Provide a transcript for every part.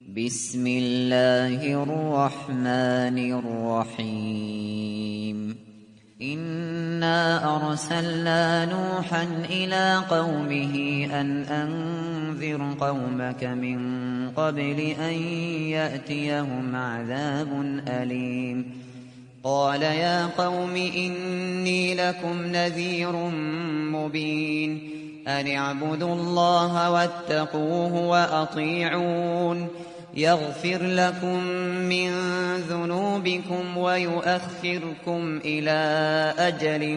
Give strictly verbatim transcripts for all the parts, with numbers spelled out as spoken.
بسم الله الرحمن الرحيم إنا أرسلنا نوحا إلى قومه أن أنذر قومك من قبل أن يأتيهم عذاب أليم قال يا قوم إني لكم نذير مبين أن اعبدوا الله واتقوه وأطيعون يغفر لكم من ذنوبكم ويؤخركم إلى أجل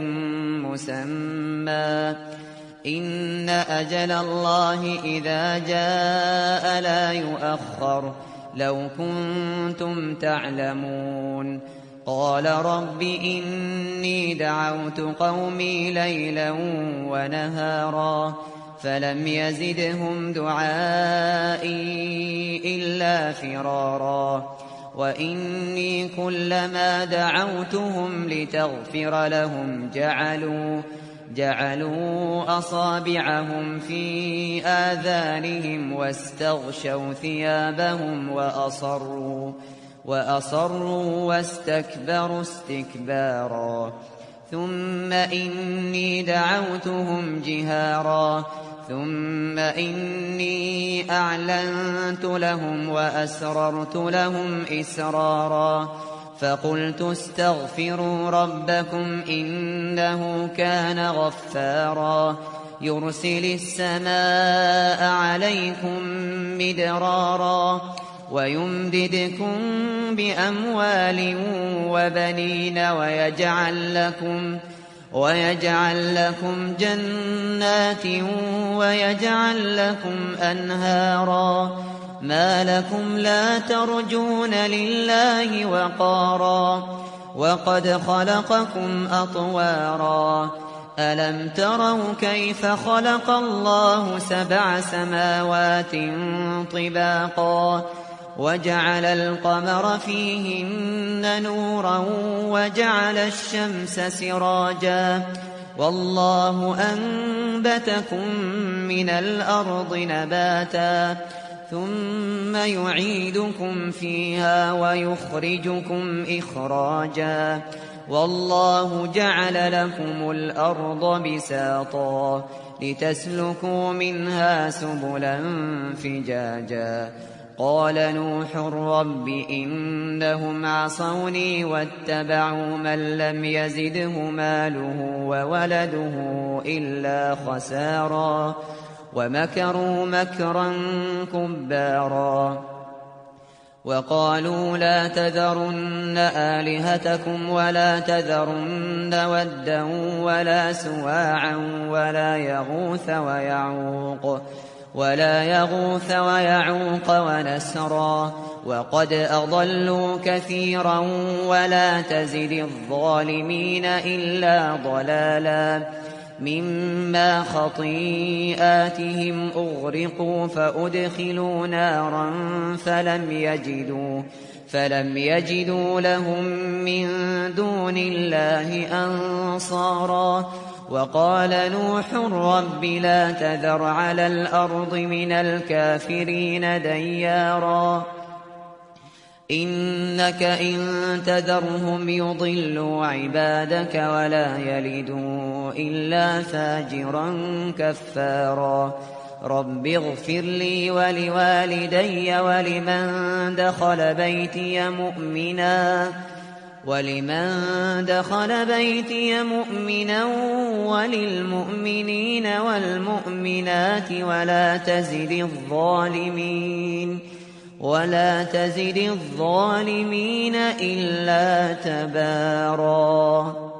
مسمى إن أجل الله إذا جاء لا يؤخر لو كنتم تعلمون قال رب إني دعوت قومي ليلا ونهارا فلم يزدهم دعائي إلا فرارا وإني كلما دعوتهم لتغفر لهم جعلوا جعلوا أصابعهم في آذانهم واستغشوا ثيابهم وأصروا وأصروا واستكبروا استكبارا ثم إني دعوتهم جهارا ثم إني أعلنت لهم وأسررت لهم إسرارا فقلت استغفروا ربكم إنه كان غفارا يرسل السماء عليكم مدرارا ويمددكم بأموال وبنين ويجعل لكم ويجعل لكم جنات ويجعل لكم أنهارا ما لكم لا ترجون لله وقارا وقد خلقكم أطوارا ألم تروا كيف خلق الله سبع سماوات طباقا وجعل القمر فيهن نورا وجعل الشمس سراجا والله أنبتكم من الأرض نباتا ثم يعيدكم فيها ويخرجكم إخراجا والله جعل لكم الأرض بساطا لتسلكوا منها سبلا فجاجا قال نوح رب إنهم عصوني واتبعوا من لم يزده ماله وولده إلا خسارا ومكروا مكرا كبارا وقالوا لا تذرن آلهتكم ولا تذرن ودا ولا سواعا ولا يغوث ويعوق ولا يغوث ويعوق ونسرا وقد أضلوا كثيرا ولا تزد الظالمين إلا ضلالا مما خطيئاتهم أغرقوا فأدخلوا نارا فلم يجدوا فلم يجدوا لهم من دون الله أنصارا وقال نوح رب لا تذر على الأرض من الكافرين ديارا إنك إن تذرهم يضلوا عبادك ولا يلدوا إلا فاجرا كفارا رب اغفر لي ولوالدي ولمن دخل بيتي مؤمنا ولمن دخل بيتي مؤمنا وللمؤمنين والمؤمنات ولا تزد الظالمين ولا تزد الظالمين إلا تبارا